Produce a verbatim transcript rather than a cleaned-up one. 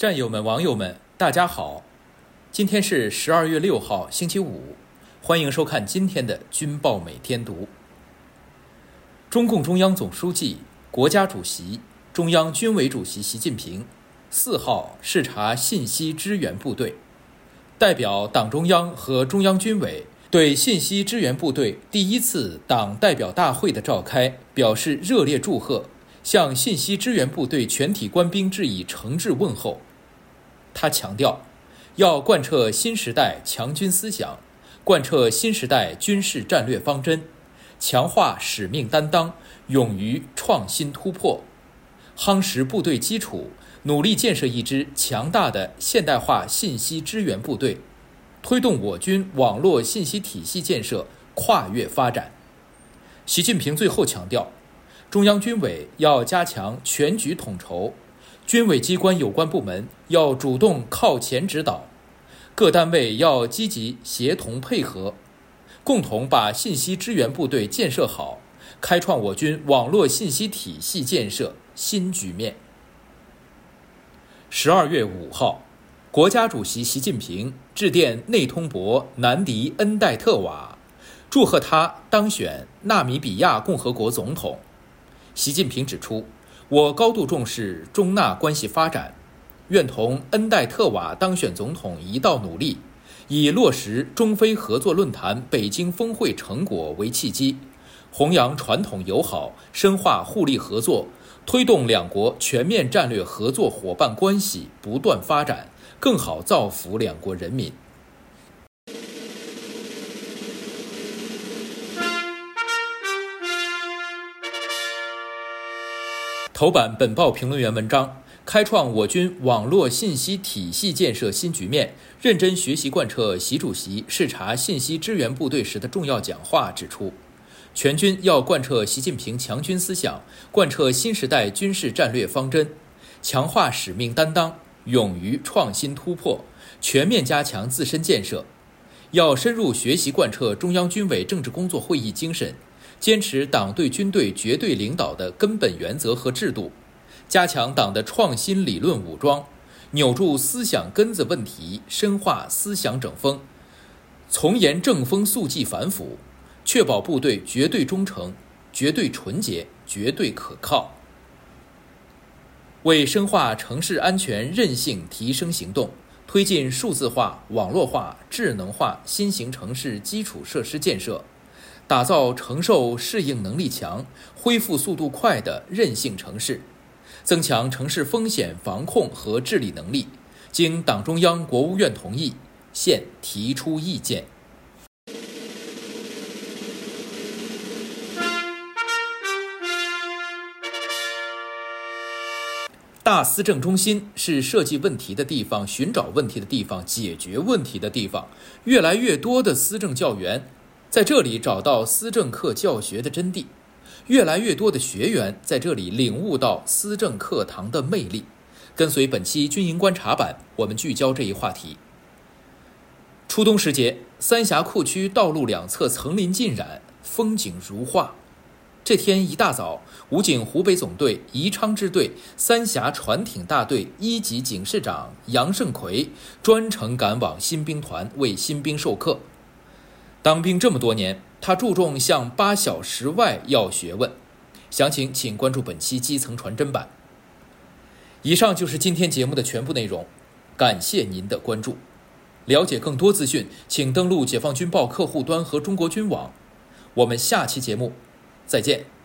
战友们、网友们，大家好！今天是十二月六号，星期五，欢迎收看今天的军报每天读。中共中央总书记、国家主席、中央军委主席习近平四号视察信息支援部队，代表党中央和中央军委对信息支援部队第一次党代表大会的召开表示热烈祝贺，向信息支援部队全体官兵致以诚挚问候。他强调，要贯彻新时代强军思想，贯彻新时代军事战略方针，强化使命担当，勇于创新突破，夯实部队基础，努力建设一支强大的现代化信息支援部队，推动我军网络信息体系建设跨越发展。习近平最后强调，中央军委要加强全局统筹，军委机关有关部门要主动靠前指导，各单位要积极协同配合，共同把信息支援部队建设好，开创我军网络信息体系建设新局面。十二月五号，国家主席习近平致电内通博南迪恩代特瓦，祝贺他当选纳米比亚共和国总统。习近平指出，我高度重视中纳关系发展，愿同恩代特瓦当选总统一道努力，以落实中非合作论坛北京峰会成果为契机，弘扬传统友好，深化互利合作，推动两国全面战略合作伙伴关系不断发展，更好造福两国人民。头版本报评论员文章：开创我军网络信息体系建设新局面，认真学习贯彻习主席视察信息支援部队时的重要讲话指出，全军要贯彻习近平强军思想，贯彻新时代军事战略方针，强化使命担当，勇于创新突破，全面加强自身建设。要深入学习贯彻中央军委政治工作会议精神，坚持党对军队绝对领导的根本原则和制度，加强党的创新理论武装，扭住思想根子问题，深化思想整风，从严正风肃纪反腐，确保部队绝对忠诚、绝对纯洁、绝对可靠。为深化城市安全韧性提升行动，推进数字化、网络化、智能化新型城市基础设施建设，打造承受适应能力强、恢复速度快的韧性城市，增强城市风险防控和治理能力，经党中央、国务院同意，现提出意见。大思政中心是设计问题的地方、寻找问题的地方、解决问题的地方。越来越多的思政教员在这里找到思政课教学的真谛，越来越多的学员在这里领悟到思政课堂的魅力。跟随本期军营观察版，我们聚焦这一话题。初冬时节，三峡库区道路两侧层林尽染，风景如画。这天一大早，武警湖北总队宜昌支队三峡船艇大队一级警视长杨胜奎专程赶往新兵团为新兵授课。当兵这么多年，他注重向八小时外要学问。详情请关注本期基层传真版。以上就是今天节目的全部内容，感谢您的关注。了解更多资讯，请登录解放军报客户端和中国军网。我们下期节目再见。